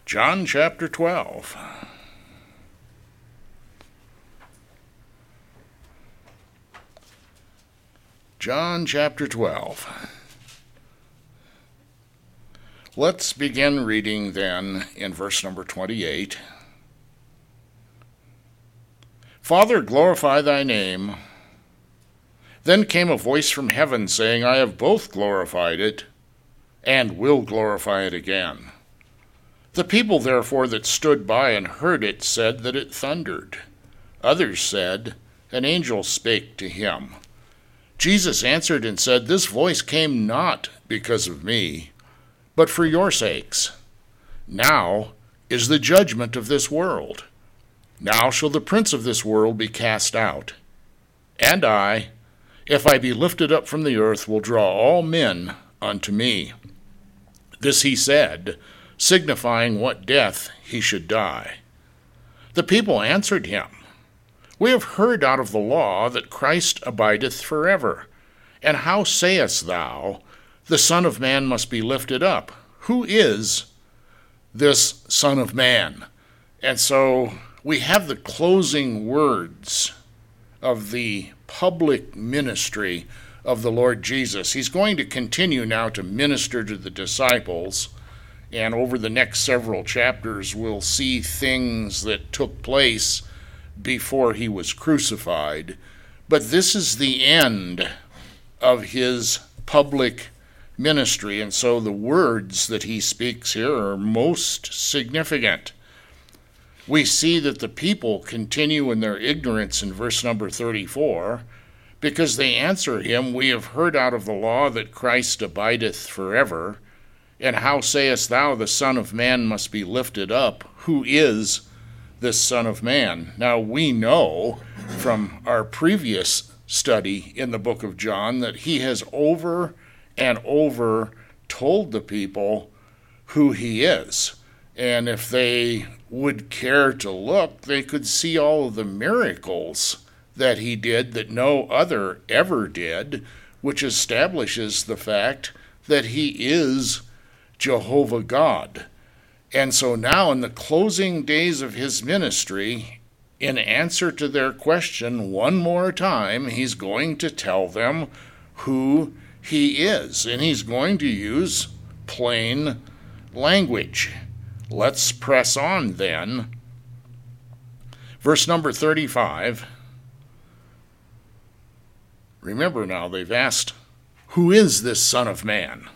John chapter 12. John chapter 12. Let's begin reading then in verse number 28. Father, glorify thy name. Then came a voice from heaven saying, I have both glorified it and will glorify it again. The people therefore that stood by and heard it said that it thundered. Others said, an angel spake to him. Jesus answered and said, This voice came not because of me, but for your sakes. Now is the judgment of this world. Now shall the prince of this world be cast out. And I, if I be lifted up from the earth, will draw all men unto me. This he said, signifying what death he should die. The people answered him, We have heard out of the law that Christ abideth forever. And how sayest thou, the Son of Man must be lifted up? Who is this Son of Man? And so we have the closing words of the public ministry of the Lord Jesus. He's going to continue now to minister to the disciples, and over the next several chapters we'll see things that took place before he was crucified. But this is the end of his public ministry, and so the words that he speaks here are most significant. We see that the people continue in their ignorance in verse number 34, because they answer him, We have heard out of the law that Christ abideth forever. And how sayest thou, the Son of Man must be lifted up? Who is this Son of Man? Now we know from our previous study in the book of John that he has over and over told the people who he is. And if they would care to look, they could see all of the miracles that he did that no other ever did, which establishes the fact that he is Jehovah God. And so now in the closing days of his ministry, in answer to their question one more time, he's going to tell them who he is, and he's going to use plain language. Let's press on then. Verse number 35. Remember now, they've asked, Who is this Son of Man?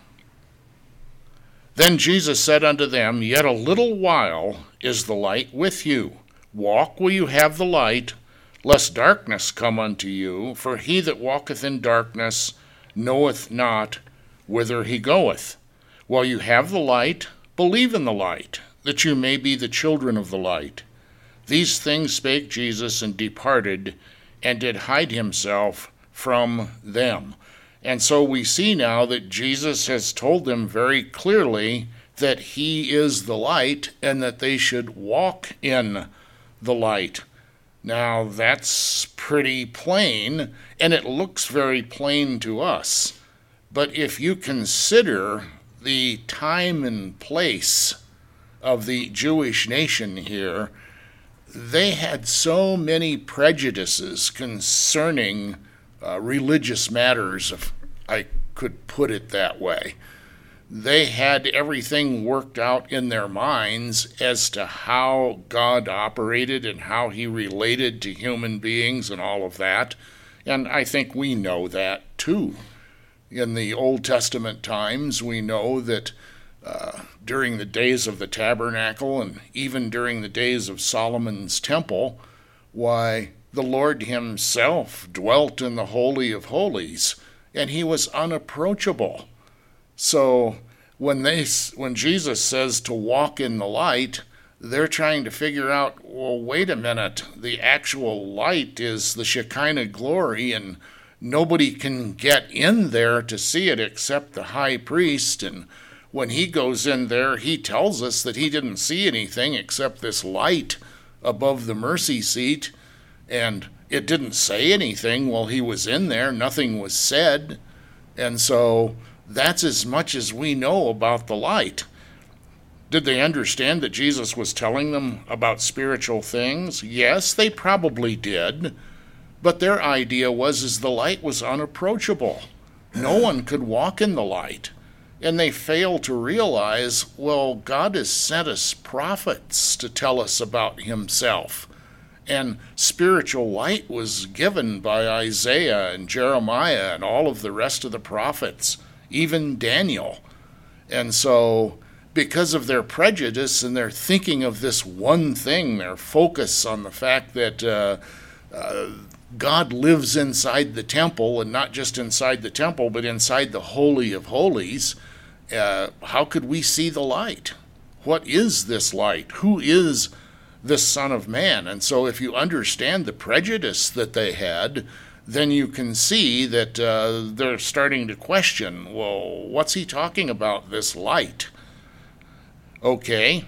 Then Jesus said unto them, Yet a little while is the light with you. Walk while you have the light, lest darkness come unto you. For he that walketh in darkness knoweth not whither he goeth. While you have the light, believe in the light, that you may be the children of the light. These things spake Jesus, and departed, and did hide himself from them. And so we see now that Jesus has told them very clearly that he is the light and that they should walk in the light. Now that's pretty plain, and it looks very plain to us. But if you consider the time and place of the Jewish nation here, they had so many prejudices concerning religious matters, if I could put it that way. They had everything worked out in their minds as to how God operated and how he related to human beings and all of that. And I think we know that too. In the Old Testament times, we know that during the days of the tabernacle and even during the days of Solomon's temple, why, the Lord himself dwelt in the Holy of Holies, and he was unapproachable. So when Jesus says to walk in the light, they're trying to figure out, well, wait a minute, the actual light is the Shekinah glory, and nobody can get in there to see it except the high priest. And when he goes in there, he tells us that he didn't see anything except this light above the mercy seat, and it didn't say anything while he was in there. Nothing was said. And so that's as much as we know about the light. Did they understand that Jesus was telling them about spiritual things? Yes, they probably did. But their idea was the light was unapproachable. No one could walk in the light. And they failed to realize, well, God has sent us prophets to tell us about himself. And spiritual light was given by Isaiah and Jeremiah and all of the rest of the prophets, even Daniel. And so, because of their prejudice and their thinking of this one thing, their focus on the fact that God lives inside the temple, and not just inside the temple, but inside the Holy of Holies, how could we see the light? What is this light? Who is this Son of Man? And so if you understand the prejudice that they had, then you can see that they're starting to question, well, what's he talking about, this light? Okay.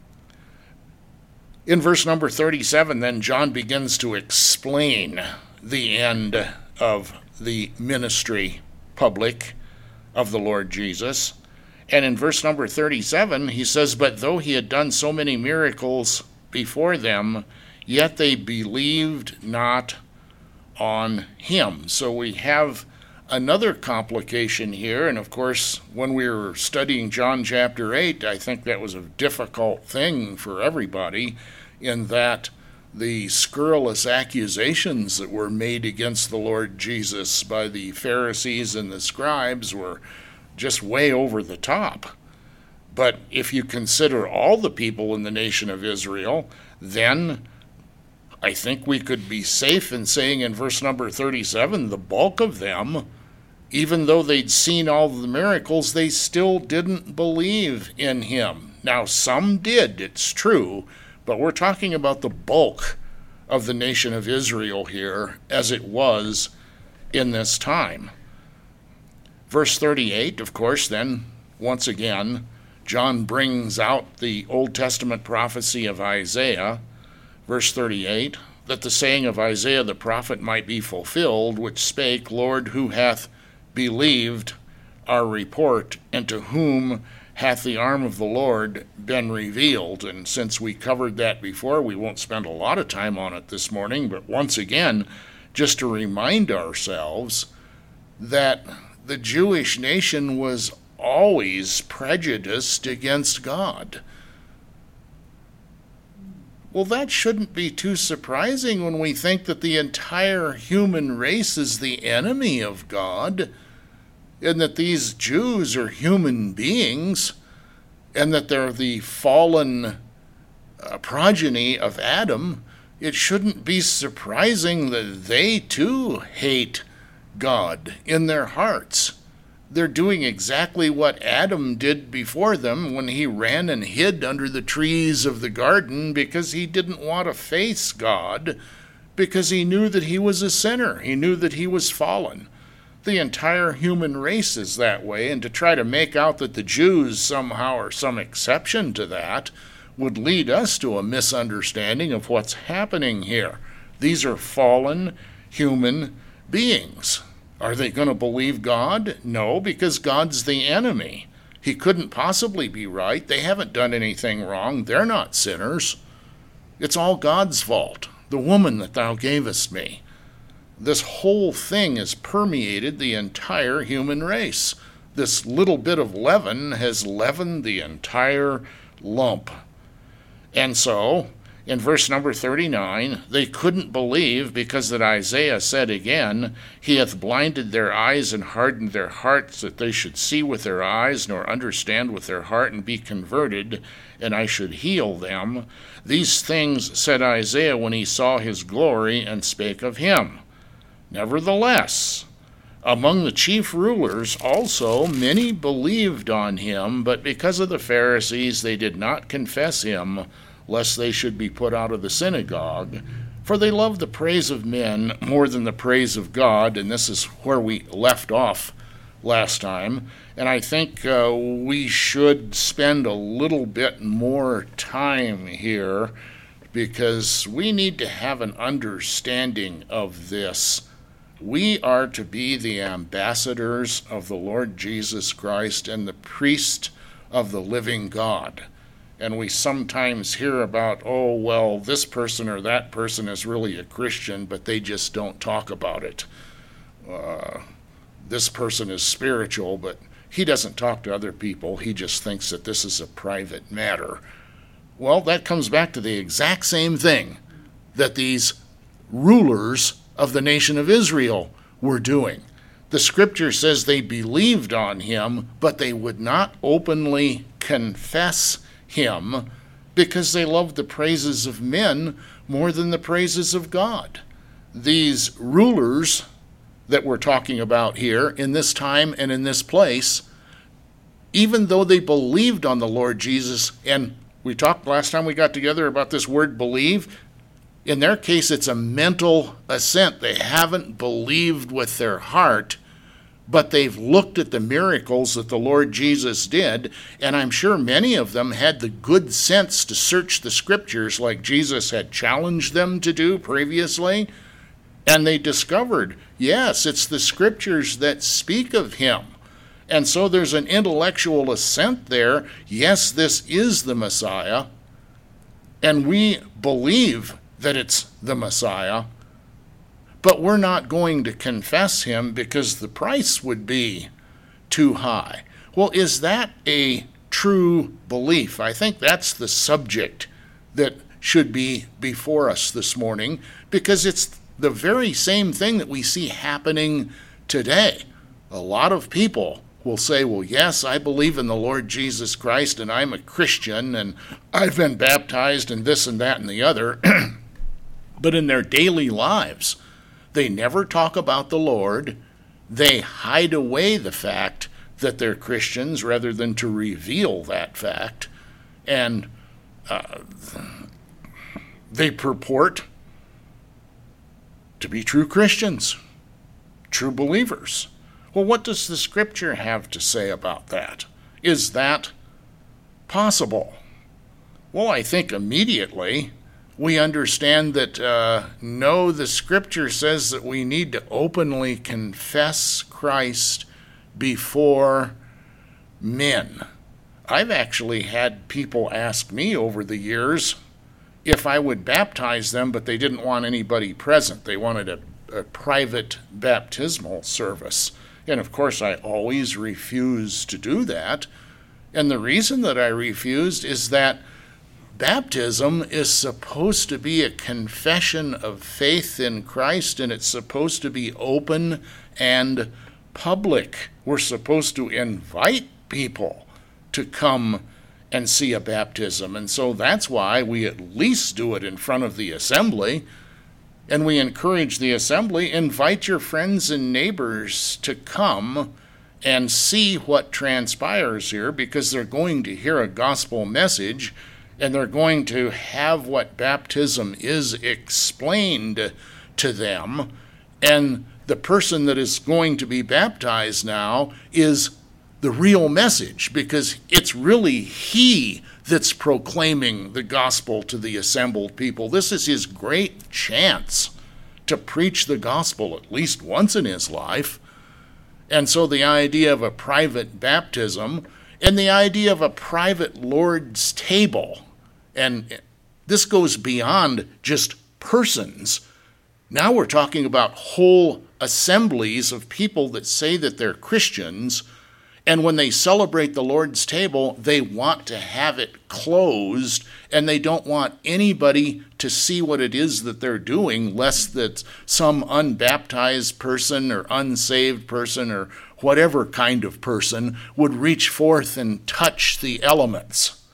In verse number 37, then John begins to explain the end of the ministry public of the Lord Jesus. And in verse number 37, he says, but though he had done so many miracles before them, yet they believed not on him. So we have another complication here, and of course, when we were studying John chapter 8, I think that was a difficult thing for everybody, in that the scurrilous accusations that were made against the Lord Jesus by the Pharisees and the scribes were just way over the top. But if you consider all the people in the nation of Israel, then I think we could be safe in saying in verse number 37, the bulk of them, even though they'd seen all the miracles, they still didn't believe in him. Now, some did, it's true, but we're talking about the bulk of the nation of Israel here, as it was in this time. Verse 38, of course, then, once again, John brings out the Old Testament prophecy of Isaiah. Verse 38, that the saying of Isaiah the prophet might be fulfilled, which spake, Lord, who hath believed our report, and to whom hath the arm of the Lord been revealed? And since we covered that before, we won't spend a lot of time on it this morning, but once again, just to remind ourselves that the Jewish nation was always prejudiced against God. Well, that shouldn't be too surprising when we think that the entire human race is the enemy of God, and that these Jews are human beings, and that they're the fallen progeny of Adam. It shouldn't be surprising that they too hate God in their hearts. They're doing exactly what Adam did before them when he ran and hid under the trees of the garden because he didn't want to face God, because he knew that he was a sinner. He knew that he was fallen. The entire human race is that way, and to try to make out that the Jews somehow are some exception to that would lead us to a misunderstanding of what's happening here. These are fallen human beings. Are they going to believe God? No, because God's the enemy. He couldn't possibly be right. They haven't done anything wrong. They're not sinners. It's all God's fault. The woman that thou gavest me. This whole thing has permeated the entire human race. This little bit of leaven has leavened the entire lump. And so, in verse number 39, they couldn't believe because that Isaiah said again, He hath blinded their eyes and hardened their hearts, that they should see with their eyes, nor understand with their heart, and be converted, and I should heal them. These things said Isaiah when he saw his glory, and spake of him. Nevertheless, among the chief rulers also many believed on him, but because of the Pharisees they did not confess him, lest they should be put out of the synagogue. For they love the praise of men more than the praise of God, and this is where we left off last time. And I think we should spend a little bit more time here, because we need to have an understanding of this. We are to be the ambassadors of the Lord Jesus Christ and the priest of the living God. and we sometimes hear about, oh, well, this person or that person is really a Christian, but they just don't talk about it. This person is spiritual, but he doesn't talk to other people. He just thinks that this is a private matter. Well, that comes back to the exact same thing that these rulers of the nation of Israel were doing. The scripture says they believed on him, but they would not openly confess him because they loved the praises of men more than the praises of God. These rulers that we're talking about here in this time and in this place, even though they believed on the Lord Jesus, and we talked last time we got together about this word believe, in their case it's a mental assent. They haven't believed with their heart, but they've looked at the miracles that the Lord Jesus did, and I'm sure many of them had the good sense to search the scriptures like Jesus had challenged them to do previously, and they discovered, yes, it's the scriptures that speak of him. And so there's an intellectual assent there. Yes, this is the Messiah, and we believe that it's the Messiah, but we're not going to confess him because the price would be too high. Well, is that a true belief? I think that's the subject that should be before us this morning, because it's the very same thing that we see happening today. A lot of people will say, well, yes, I believe in the Lord Jesus Christ, and I'm a Christian, and I've been baptized, and this and that and the other. But in their daily lives, they never talk about the Lord. They hide away the fact that they're Christians rather than to reveal that fact. And they purport to be true Christians, true believers. Well, what does the scripture have to say about that? Is that possible? Well, I think immediately we understand that no, the scripture says that we need to openly confess Christ before men. I've actually had people ask me over the years if I would baptize them, but they didn't want anybody present. They wanted a private baptismal service. And of course, I always refused to do that. And the reason that I refused is that baptism is supposed to be a confession of faith in Christ, and it's supposed to be open and public. We're supposed to invite people to come and see a baptism. And so that's why we at least do it in front of the assembly. And we encourage the assembly, invite your friends and neighbors to come and see what transpires here, because they're going to hear a gospel message, and they're going to have what baptism is explained to them. And the person that is going to be baptized now is the real message, because it's really he that's proclaiming the gospel to the assembled people. This is his great chance to preach the gospel at least once in his life. And so the idea of a private baptism and the idea of a private Lord's table, and this goes beyond just persons. Now we're talking about whole assemblies of people that say that they're Christians, and when they celebrate the Lord's table, they want to have it closed, and they don't want anybody to see what it is that they're doing, lest that some unbaptized person or unsaved person or whatever kind of person would reach forth and touch the elements.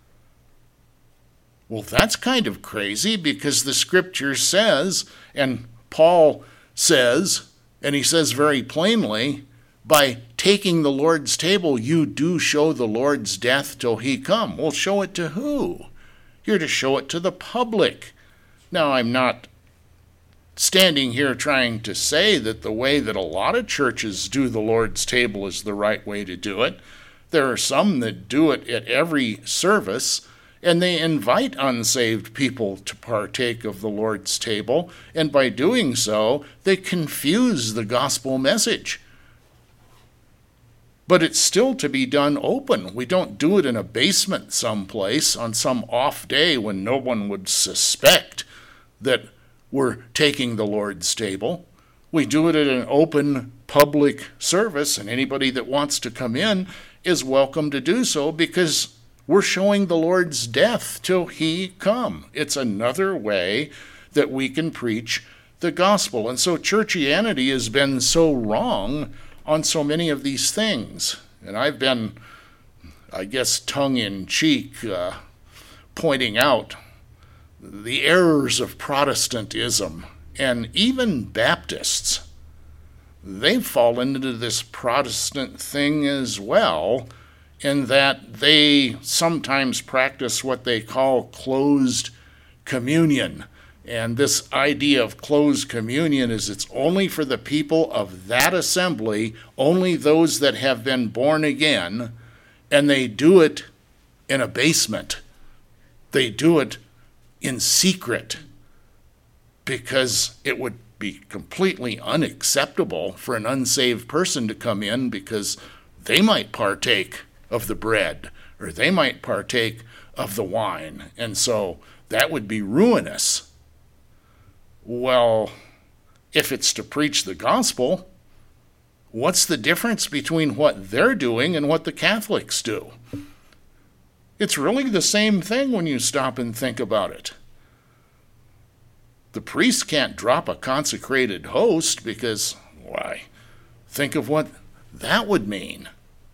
Well, that's kind of crazy, because the scripture says, and Paul says, and he says very plainly, by taking the Lord's table, you do show the Lord's death till he come. Well, show it to who? You're to show it to the public. Now, I'm not standing here trying to say that the way that a lot of churches do the Lord's table is the right way to do it. There are some that do it at every service, and they invite unsaved people to partake of the Lord's table, and by doing so, they confuse the gospel message. But it's still to be done open. We don't do it in a basement someplace on some off day when no one would suspect that we're taking the Lord's table. We do it at an open public service, and anybody that wants to come in is welcome to do so, because we're showing the Lord's death till he come. It's another way that we can preach the gospel. And so churchianity has been so wrong on so many of these things. And I've been, I guess, tongue-in-cheek pointing out the errors of Protestantism. And even Baptists, they've fallen into this Protestant thing as well, in that they sometimes practice what they call closed communion. And this idea of closed communion is it's only for the people of that assembly, only those that have been born again, and they do it in a basement. They do it in secret, because it would be completely unacceptable for an unsaved person to come in, because they might partake of the bread, or they might partake of the wine, and so that would be ruinous. Well, if it's to preach the gospel, what's the difference between what they're doing and what the Catholics do? It's really the same thing when you stop and think about it. The priest can't drop a consecrated host because, why, think of what that would mean.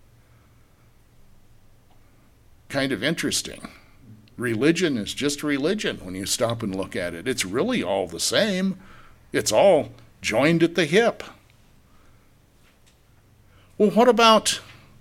Kind of interesting. Religion is just religion when you stop and look at it. It's really all the same. It's all joined at the hip. Well, what about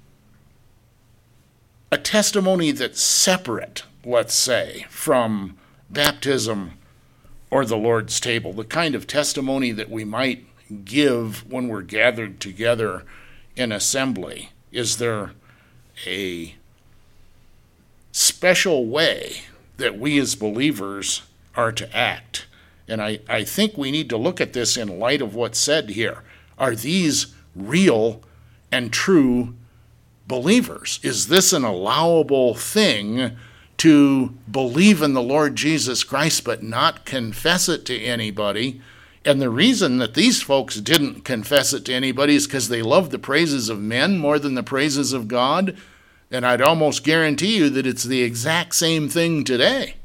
a testimony that's separate, let's say, from baptism or the Lord's table? The kind of testimony that we might give when we're gathered together in assembly. Is there a special way that we as believers are to act? And I think we need to look at this in light of what's said here. Are these real and true believers? Is this an allowable thing to believe in the Lord Jesus Christ but not confess it to anybody? And the reason that these folks didn't confess it to anybody is because they loved the praises of men more than the praises of God. And I'd almost guarantee you that it's the exact same thing today.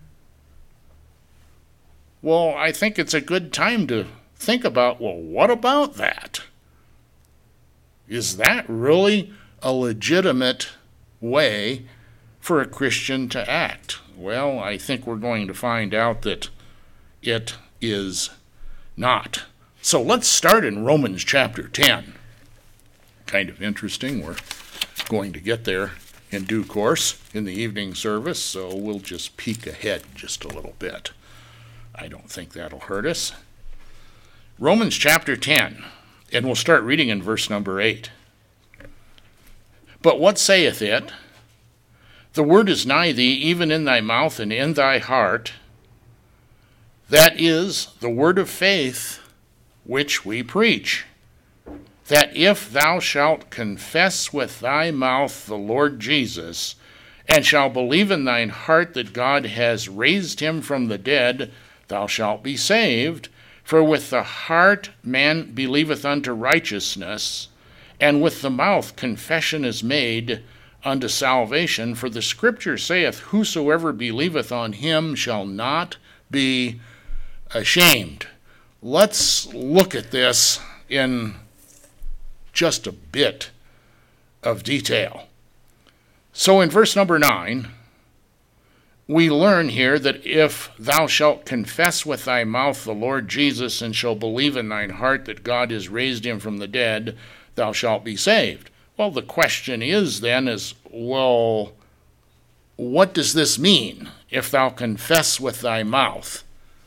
Well, I think it's a good time to think about, well, what about that? Is that really a legitimate way for a Christian to act? Well, I think we're going to find out that it is not. So let's start in Romans chapter 10. Kind of interesting. We're going to get there in due course in the evening service, so we'll just peek ahead just a little bit. I don't think that'll hurt us. Romans chapter 10, and we'll start reading in verse number 8. But what saith it? The word is nigh thee, even in thy mouth and in thy heart. That is the word of faith which we preach. That if thou shalt confess with thy mouth the Lord Jesus, and shalt believe in thine heart that God has raised him from the dead, thou shalt be saved. For with the heart man believeth unto righteousness, and with the mouth confession is made unto salvation. For the Scripture saith, whosoever believeth on him shall not be ashamed. Let's look at this in just a bit of detail. So in verse number 9, we learn here that if thou shalt confess with thy mouth the Lord Jesus, and shalt believe in thine heart that God has raised him from the dead, thou shalt be saved. Well, the question is then well, what does this mean, if thou confess with thy mouth?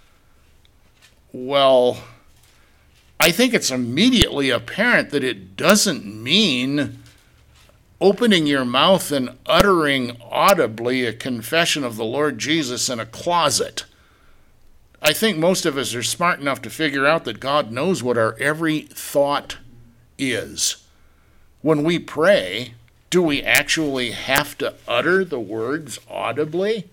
Well, I think it's immediately apparent that it doesn't mean opening your mouth and uttering audibly a confession of the Lord Jesus in a closet. I think most of us are smart enough to figure out that God knows what our every thought is. when we pray, do we actually have to utter the words audibly?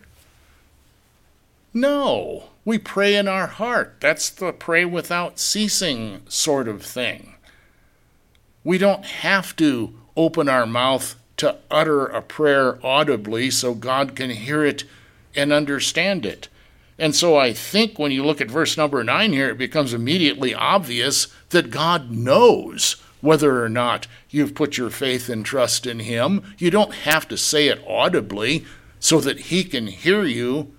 No. We pray in our heart. That's the pray without ceasing sort of thing. We don't have to open our mouth to utter a prayer audibly so God can hear it and understand it. And so I think when you look at verse number 9 here, it becomes immediately obvious that God knows whether or not you've put your faith and trust in him. You don't have to say it audibly so that he can hear you.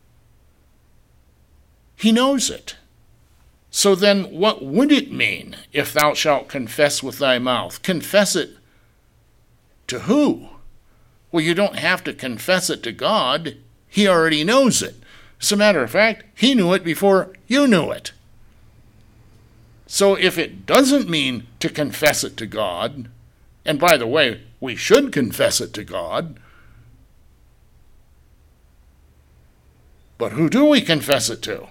He knows it. So then what would it mean if thou shalt confess with thy mouth? Confess it to who? Well, you don't have to confess it to God. He already knows it. As a matter of fact, he knew it before you knew it. So if it doesn't mean to confess it to God, and by the way, we should confess it to God, but who do we confess it to?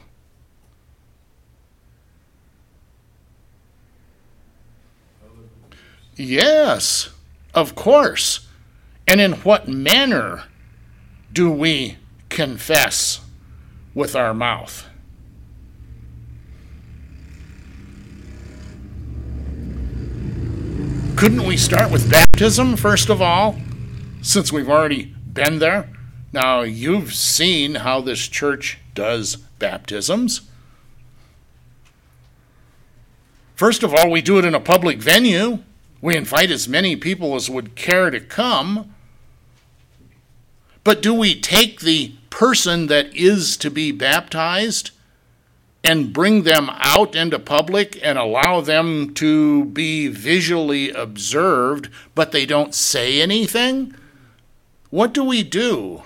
Yes, of course. And in what manner do we confess with our mouth? Couldn't we start with baptism, first of all, since we've already been there? Now, you've seen how this church does baptisms. First of all, we do it in a public venue. We invite as many people as would care to come. But do we take the person that is to be baptized and bring them out into public and allow them to be visually observed, but they don't say anything? What do we do?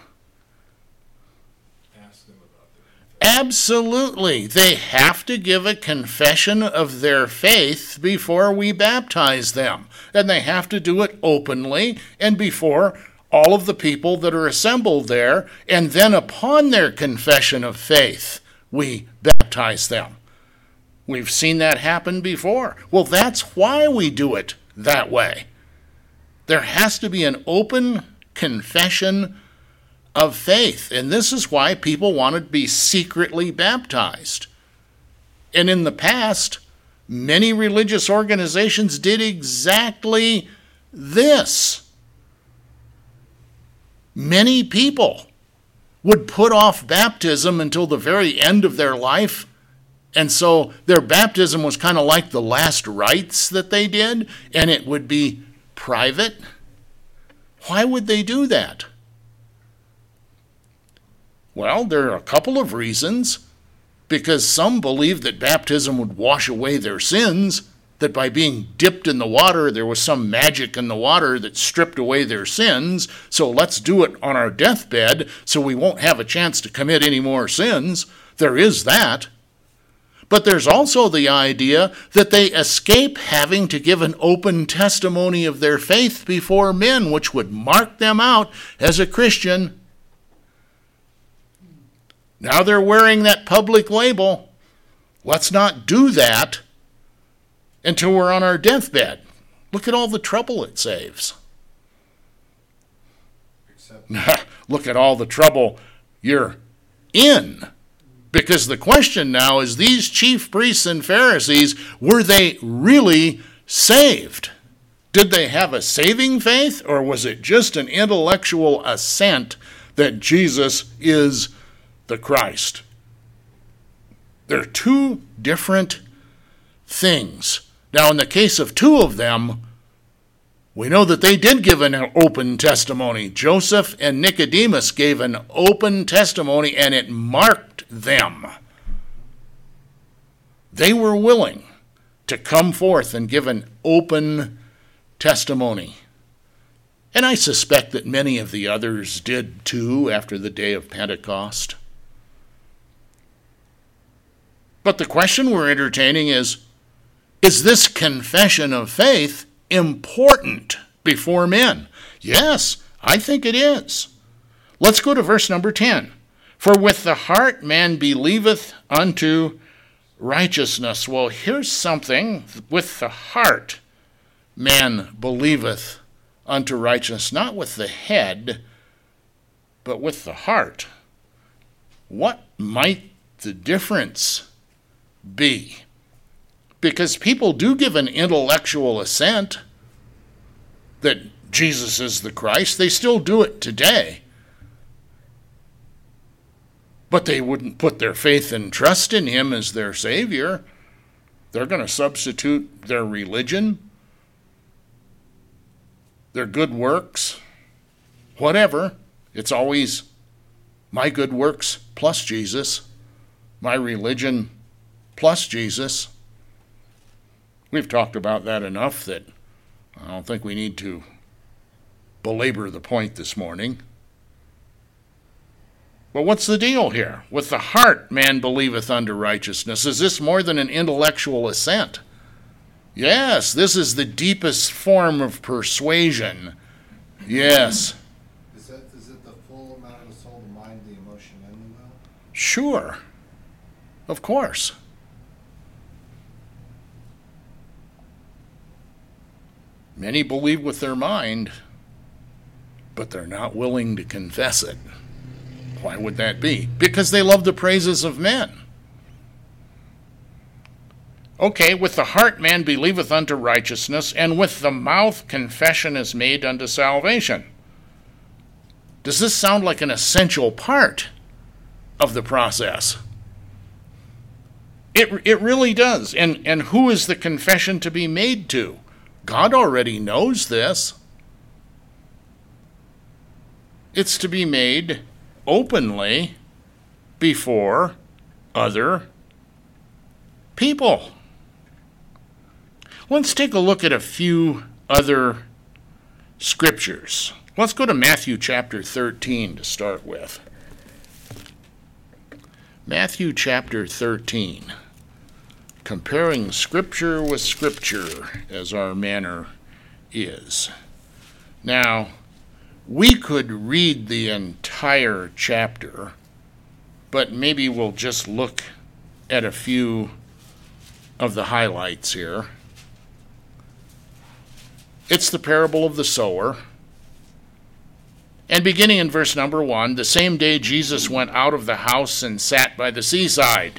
Ask them about their faith. Absolutely. They have to give a confession of their faith before we baptize them. And they have to do it openly and before all of the people that are assembled there, and then upon their confession of faith, we baptize them. We've seen that happen before. Well, that's why we do it that way. There has to be an open confession of faith, and this is why people want to be secretly baptized. And in the past, many religious organizations did exactly this. Many people would put off baptism until the very end of their life, and so their baptism was kind of like the last rites that they did, and it would be private. Why would they do that? Well, there are a couple of reasons. Because some believed that baptism would wash away their sins, that by being dipped in the water, there was some magic in the water that stripped away their sins, so let's do it on our deathbed so we won't have a chance to commit any more sins. There is that. But there's also the idea that they escape having to give an open testimony of their faith before men, which would mark them out as a Christian. Now they're wearing that public label. Let's not do that until we're on our deathbed. Look at all the trouble it saves. Look at all the trouble you're in. Because the question now is, these chief priests and Pharisees, were they really saved? Did they have a saving faith, or was it just an intellectual assent that Jesus is the Christ? They're two different things. Now, in the case of two of them, we know that they did give an open testimony. Joseph and Nicodemus gave an open testimony, and it marked them. They were willing to come forth and give an open testimony. And I suspect that many of the others did too after the day of Pentecost. But the question we're entertaining is this confession of faith important before men? Yes, I think it is. Let's go to verse number 10. For with the heart man believeth unto righteousness. Well, here's something with the heart man believeth unto righteousness, not with the head, but with the heart, what might the difference be? Because people do give an intellectual assent that Jesus is the Christ. They still do it today. But they wouldn't put their faith and trust in him as their Savior. They're going to substitute their religion, their good works, whatever. It's always my good works plus Jesus, my religion plus Jesus. We've talked about that enough that I don't think we need to belabor the point this morning. But what's the deal here? With the heart man believeth unto righteousness. Is this more than an intellectual assent? Yes, this is the deepest form of persuasion. Yes. Is it the full amount of the soul, the mind, the emotion, and the will? Sure. Of course. Many believe with their mind, but they're not willing to confess it. Why would that be? Because they love the praises of men. Okay, with the heart man believeth unto righteousness, and with the mouth confession is made unto salvation. Does this sound like an essential part of the process? It really does. And who is the confession to be made to? God already knows this. It's to be made openly before other people. Let's take a look at a few other scriptures. Let's go to Matthew chapter 13 to start with. Matthew chapter 13. Comparing scripture with scripture, as our manner is. Now, we could read the entire chapter, but maybe we'll just look at a few of the highlights here. It's the parable of the sower. And beginning in verse number 1, the same day Jesus went out of the house and sat by the seaside.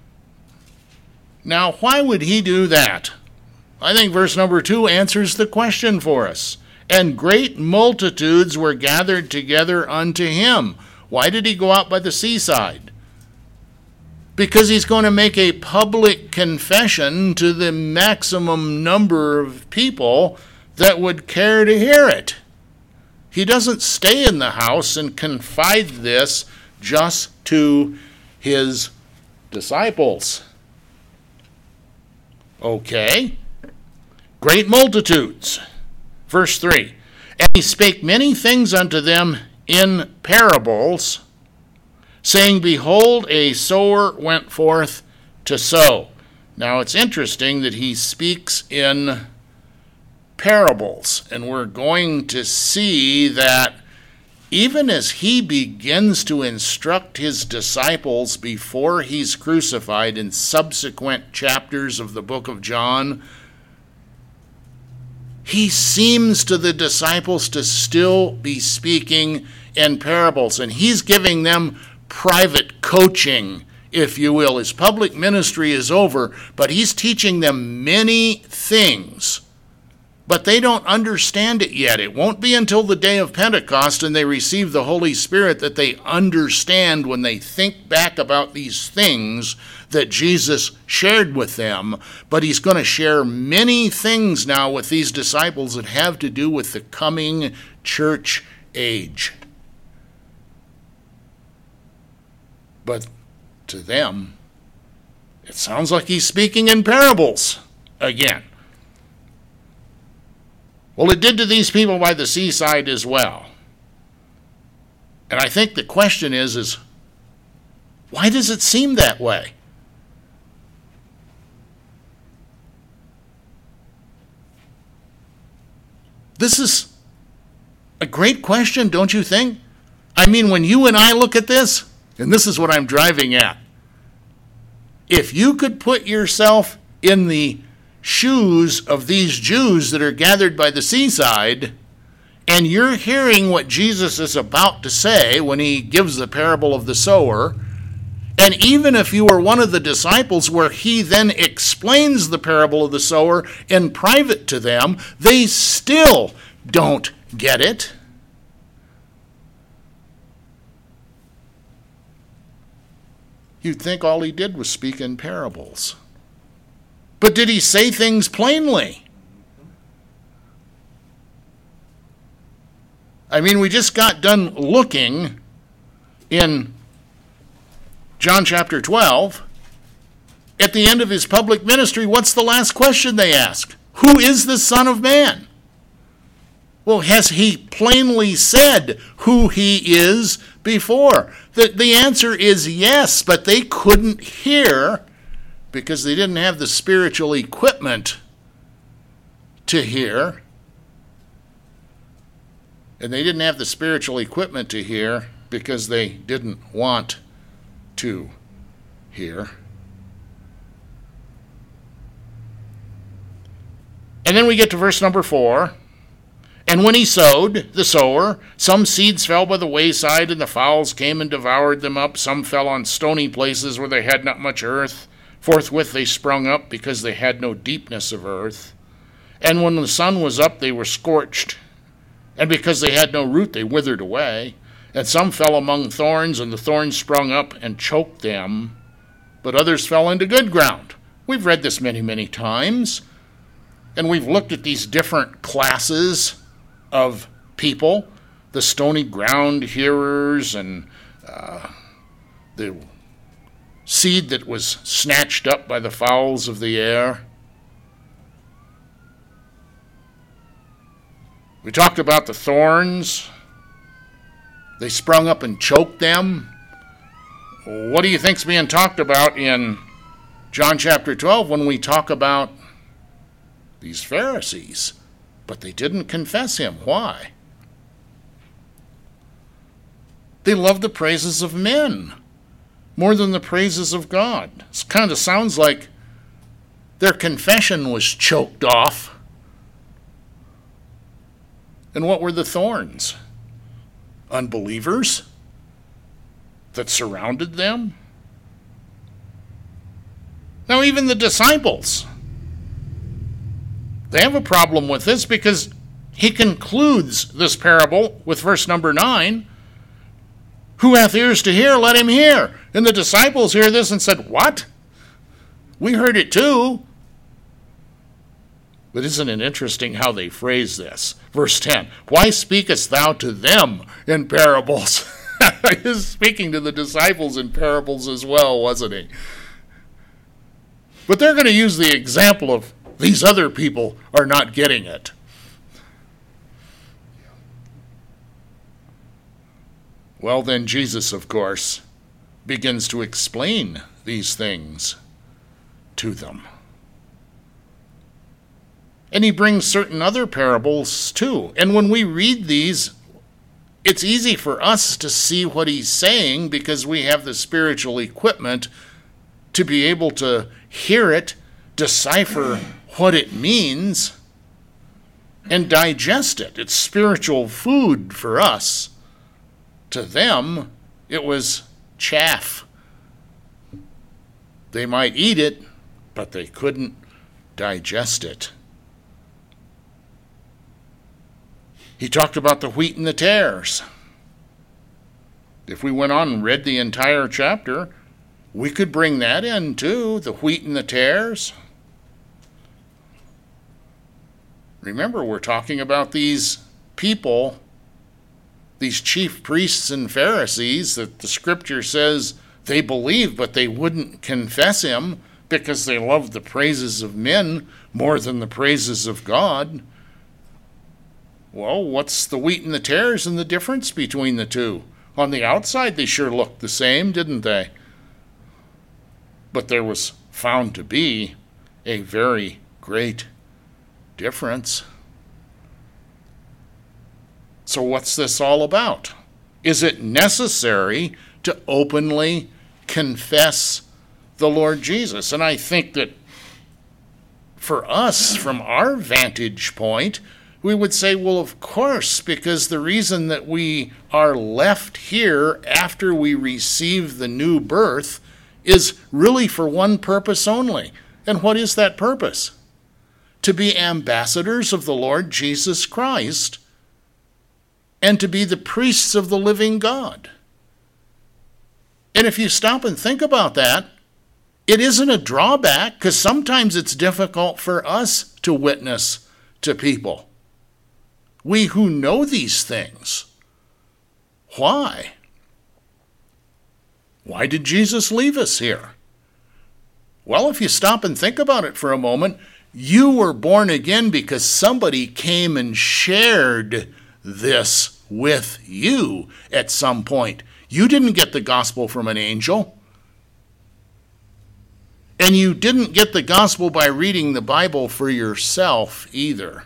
Now, why would he do that? I think verse number 2 answers the question for us. And great multitudes were gathered together unto him. Why did he go out by the seaside? Because he's going to make a public confession to the maximum number of people that would care to hear it. He doesn't stay in the house and confide this just to his disciples. Okay. Great multitudes. Verse 3. And he spake many things unto them in parables, saying, Behold, a sower went forth to sow. Now it's interesting that he speaks in parables, and we're going to see that even as he begins to instruct his disciples before he's crucified in subsequent chapters of the book of John, he seems to the disciples to still be speaking in parables, and he's giving them private coaching, if you will. His public ministry is over, but he's teaching them many things. But they don't understand it yet. It won't be until the day of Pentecost and they receive the Holy Spirit that they understand, when they think back about these things that Jesus shared with them. But he's going to share many things now with these disciples that have to do with the coming church age. But to them, it sounds like he's speaking in parables again. Well, it did to these people by the seaside as well. And I think the question is why does it seem that way? This is a great question, don't you think? I mean, when you and I look at this, and this is what I'm driving at, if you could put yourself in the shoes of these Jews that are gathered by the seaside, and you're hearing what Jesus is about to say when he gives the parable of the sower, and even if you were one of the disciples where he then explains the parable of the sower in private to them, they still don't get it. You'd think all he did was speak in parables. But did he say things plainly? I mean, we just got done looking in John chapter 12. At the end of his public ministry, what's the last question they ask? Who is the Son of Man? Well, has he plainly said who he is before? The answer is yes, but they couldn't hear because they didn't have the spiritual equipment to hear. And they didn't have the spiritual equipment to hear because they didn't want to hear. And then we get to verse number 4. And when he sowed, the sower, some seeds fell by the wayside, and the fowls came and devoured them up. Some fell on stony places where they had not much earth. Forthwith they sprung up, because they had no deepness of earth. And when the sun was up, they were scorched. And because they had no root, they withered away. And some fell among thorns, and the thorns sprung up and choked them. But others fell into good ground. We've read this many, many times. And we've looked at these different classes of people, the stony ground hearers, and the seed that was snatched up by the fowls of the air. We talked about the thorns. They sprung up and choked them. What do you think's being talked about in John chapter 12 when we talk about these Pharisees? But they didn't confess him. Why? They loved the praises of men more than the praises of God. It kind of sounds like their confession was choked off. And what were the thorns? Unbelievers that surrounded them? Now, even the disciples, they have a problem with this because he concludes this parable with verse number 9. Who hath ears to hear, let him hear. And the disciples hear this and said, what? We heard it too. But isn't it interesting how they phrase this? Verse 10, why speakest thou to them in parables? He was speaking to the disciples in parables as well, wasn't he? But they're going to use the example of these other people are not getting it. Well, then Jesus, of course, begins to explain these things to them. And he brings certain other parables too. And when we read these, it's easy for us to see what he's saying because we have the spiritual equipment to be able to hear it, decipher what it means, and digest it. It's spiritual food for us. To them, it was chaff. They might eat it, but they couldn't digest it. He talked about the wheat and the tares. If we went on and read the entire chapter, we could bring that in too, the wheat and the tares. Remember, we're talking about these people, these chief priests and Pharisees that the scripture says they believed, but they wouldn't confess him because they loved the praises of men more than the praises of God. Well, what's the wheat and the tares and the difference between the two? On the outside, they sure looked the same, didn't they? But there was found to be a very great difference. So what's this all about? Is it necessary to openly confess the Lord Jesus? And I think that for us, from our vantage point, we would say, well, of course, because the reason that we are left here after we receive the new birth is really for one purpose only. And what is that purpose? To be ambassadors of the Lord Jesus Christ and to be the priests of the living God. And if you stop and think about that, it isn't a drawback, because sometimes it's difficult for us to witness to people. We who know these things. Why? Why did Jesus leave us here? Well, if you stop and think about it for a moment, you were born again because somebody came and shared this with you at some point. You didn't get the gospel from an angel. And you didn't get the gospel by reading the Bible for yourself either.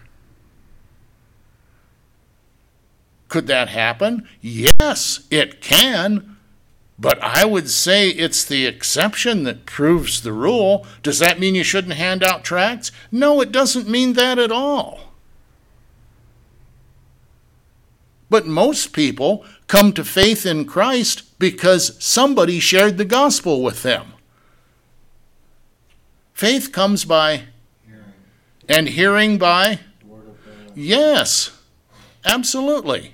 Could that happen? Yes, it can. But I would say it's the exception that proves the rule. Does that mean you shouldn't hand out tracts? No, it doesn't mean that at all. But most people come to faith in Christ because somebody shared the gospel with them. Faith comes by Hearing. And hearing by? The word of God. Yes, absolutely.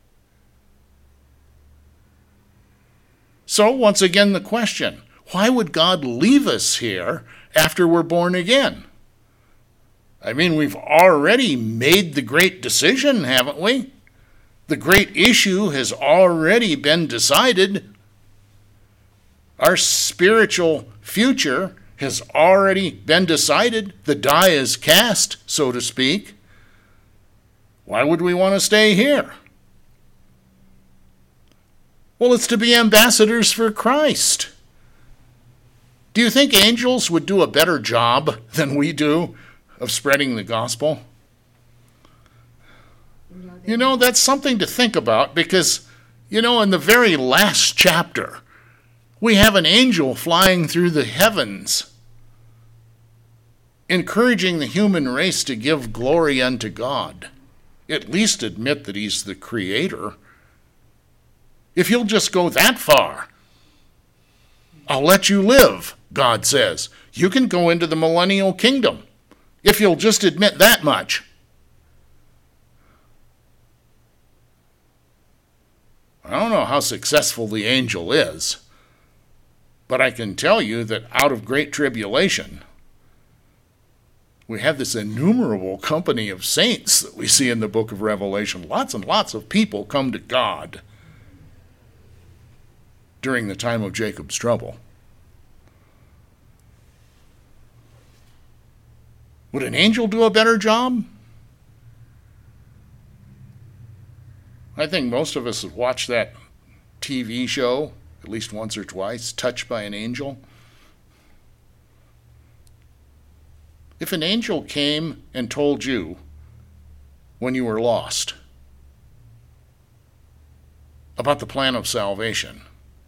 So once again the question, why would God leave us here after we're born again? I mean, we've already made the great decision, haven't we? The great issue has already been decided. Our spiritual future has already been decided. The die is cast, so to speak. Why would we want to stay here? Well, it's to be ambassadors for Christ. Do you think angels would do a better job than we do of spreading the gospel? You know, that's something to think about because, you know, in the very last chapter, we have an angel flying through the heavens, encouraging the human race to give glory unto God. At least admit that he's the creator. If you'll just go that far, I'll let you live, God says. You can go into the millennial kingdom if you'll just admit that much. I don't know how successful the angel is, but I can tell you that out of great tribulation, we have this innumerable company of saints that we see in the book of Revelation. Lots and lots of people come to God during the time of Jacob's trouble. Would an angel do a better job? I think most of us have watched that TV show at least once or twice, Touched by an Angel. If an angel came and told you when you were lost about the plan of salvation,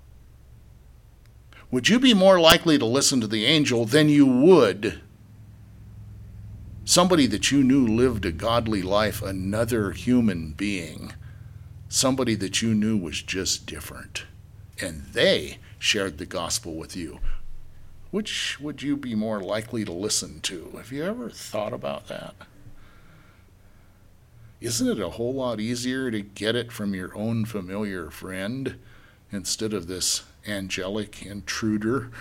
would you be more likely to listen to the angel than you would somebody that you knew lived a godly life, another human being, somebody that you knew was just different, and they shared the gospel with you? Which would you be more likely to listen to? Have you ever thought about that? Isn't it a whole lot easier to get it from your own familiar friend instead of this angelic intruder?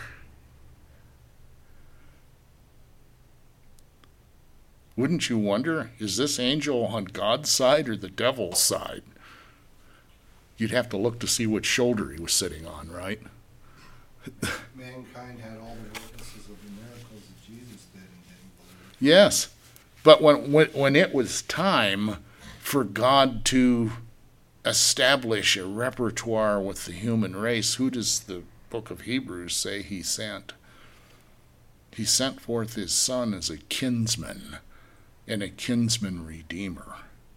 Wouldn't you wonder, is this angel on God's side or the devil's side? You'd have to look to see which shoulder he was sitting on, right? Mankind had all the witnesses of the miracles that Jesus did and didn't believe. Yes, but when it was time for God to establish a repertoire with the human race, who does the book of Hebrews say he sent? He sent forth his son as a kinsman and a kinsman redeemer.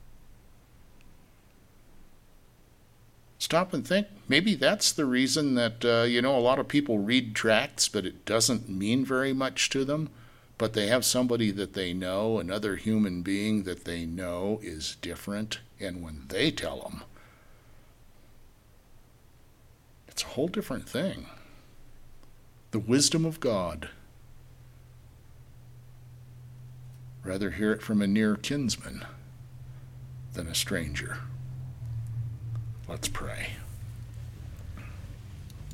Stop and think. Maybe that's the reason that, a lot of people read tracts, but it doesn't mean very much to them. but they have somebody that they know, another human being that they know is different, and when they tell them, it's a whole different thing. The wisdom of God. Rather hear it from a near kinsman than a stranger. Let's pray.